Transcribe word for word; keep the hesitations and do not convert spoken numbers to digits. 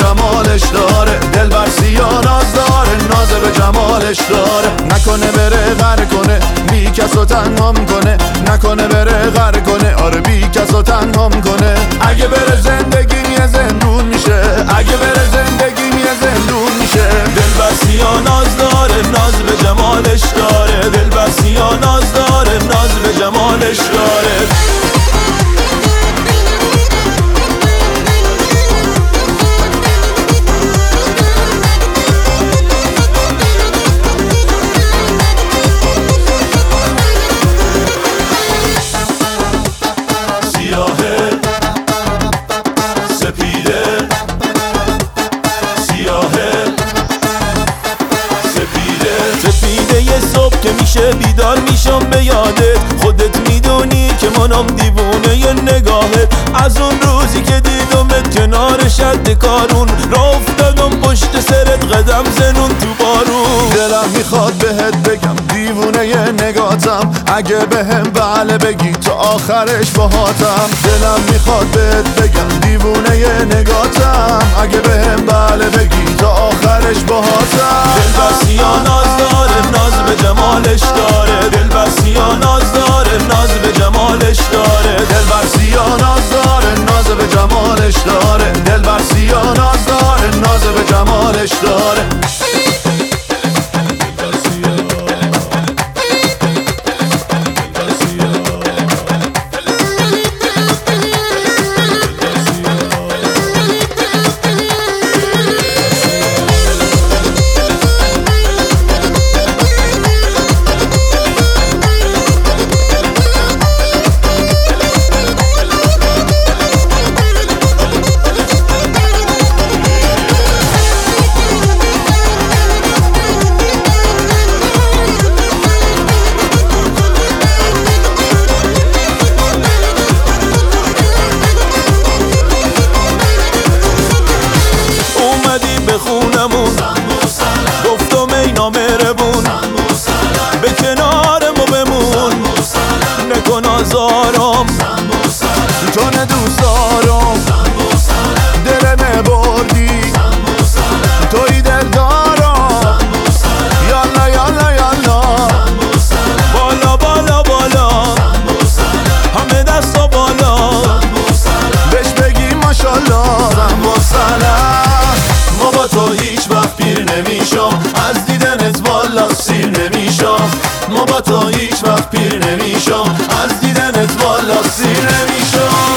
جمالش داره، دلبر سیاه ناز داره، ناز به جمالش داره. نکنه بره غر کنه، بی کس و تنهام کنه، نکنه بره غر کنه، آره بی کس و تنهام کنه. اگه بره زندگی یه زندون میشه، اگه بره زندگی یه زندون میشه. دلبر سیاه ناز داره، ناز به جمالش داره، دلبر سیاه ناز داره، ناز به جمالش داره. که میشه بیدار میشم به یادت، خودت میدونی که منم دیوونه ی نگاهت. از اون روزی که دیدمت کنار شد کارون، را افتادم پشت سرت قدم زنون تو بارون. دلم میخواد بهت بگم دیوونه ی نگاتم، اگه بهم بله بگی تا آخرش باهاتم. دلم میخواد بهت بگم دیوونه ی نگاتم، اگه بهم بله بگی تا آخرش باهاتم. دلبر سیاه ناز داره، ناز به جمالش داره، دلبر سیاه ناز داره، ناز به جمالش داره. دلبر سیاه ناز داره، ناز به جمالش داره، دلبر سیاه ناز داره، ناز به جمالش داره. به خونمون گفتم ای نامهربون، به کنار ما بمون، نکن آزارم، تو نه دوست دارم، دلمه بردی، توی دل دارم. یالا یالا یالا، بالا بالا بالا، همه دستا بالا، بهش بگی ماشالله. زن با سلام، ما با تو هیچ وقت پیر نمیشم، از دیدنت والا سیر نمیشم. ما با تو هیچ وقت پیر نمیشم، از دیدنت والا سیر نمیشم.